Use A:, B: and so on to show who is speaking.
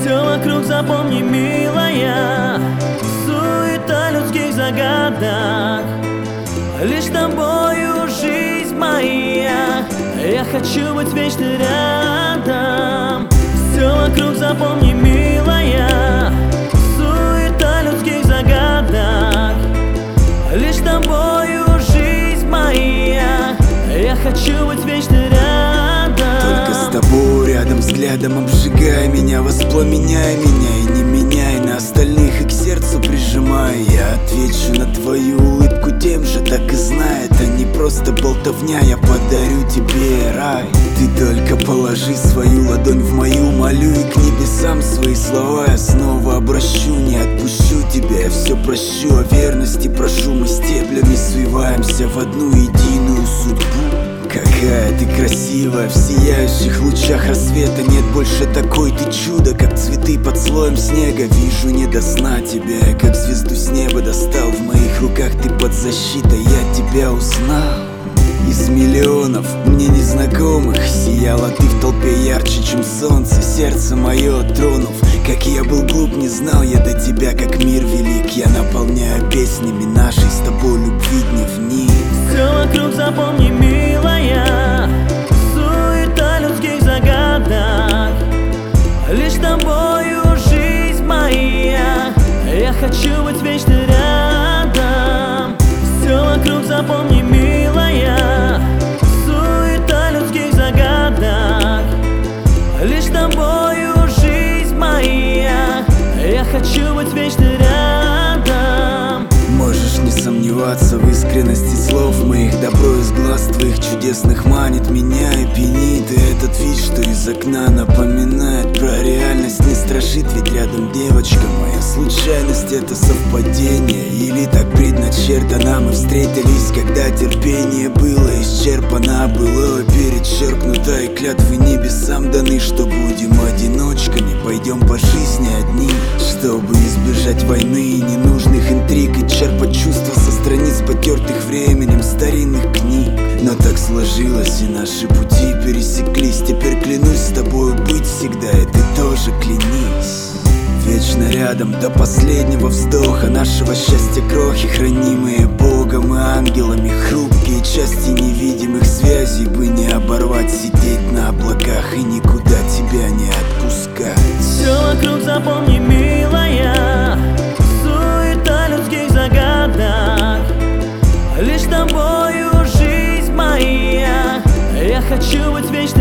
A: Все вокруг, запомни, милая, суета людских загадок. Лишь тобою жизнь моя, я хочу быть вечно рядом. Все вокруг, запомни, милая, суета людских загадок. Лишь тобою жизнь моя, я хочу быть вечно рядом.
B: Только с тобой рядом, взглядом обжигай меня, воспламеняй меня и не меняй на остальных, и к сердцу прижимай. Я отвечу на твою улыбку тем же, так и знай, это не просто болтовня, я подарю тебе рай. Ты только положи свою ладонь в мою, молю, и к небесам свои слова я снова обращу. Не отпущу тебя, я все прощу, о верности прошу, мы стеблями свиваемся в одну единую судьбу. Какая ты красивая, в сияющих лучах рассвета. Нет больше такой ты чудо, как цветы под слоем снега. Вижу не до сна тебя, я как звезду с неба достал. В моих руках ты под защитой, я тебя узнал. Из миллионов мне незнакомых сияла ты в толпе ярче, чем солнце. Сердце мое тронув, как я был глуп, не знал я до тебя, как мир велик. Я наполняю песнями нашей с тобой любви дневник.
A: Все вокруг, запомни, милая, суета людских загадок. Лишь тобою жизнь моя, я хочу быть вечно рядом. Все вокруг, запомни, милая, суета людских загадок. Лишь тобою жизнь моя, я хочу быть вечно рядом.
B: Можешь не сомневаться в искренности слов моих. Добро из глаз твоих чудесных манит меня и пьянит. И этот вид, что из окна напоминает про реальность, не страшит, ведь рядом девочка моя. Случайность — это совпадение или так предначертано? Мы встретились, когда терпение было исчерпано, было перечеркнуто, и клятвы небесам даны, что будем одиночками, пойдем по жизни одни, чтобы избежать войны и ненужных интриг, и черпать чувства со страниц, потертых временем старинных книг. Но так сложилось, и наши пути пересеклись. Теперь клянусь с тобою быть всегда, и ты тоже клянись. Вечно рядом до последнего вздоха нашего счастья крохи, хранимые Богом и ангелами. Хрупкие части невидимых связей бы не оборвать, сидеть на облаках и никуда тебя не отпускать.
A: Все вокруг, запомни, милая, суета людских загадок. Лишь тобою жизнь моя, я хочу быть вечно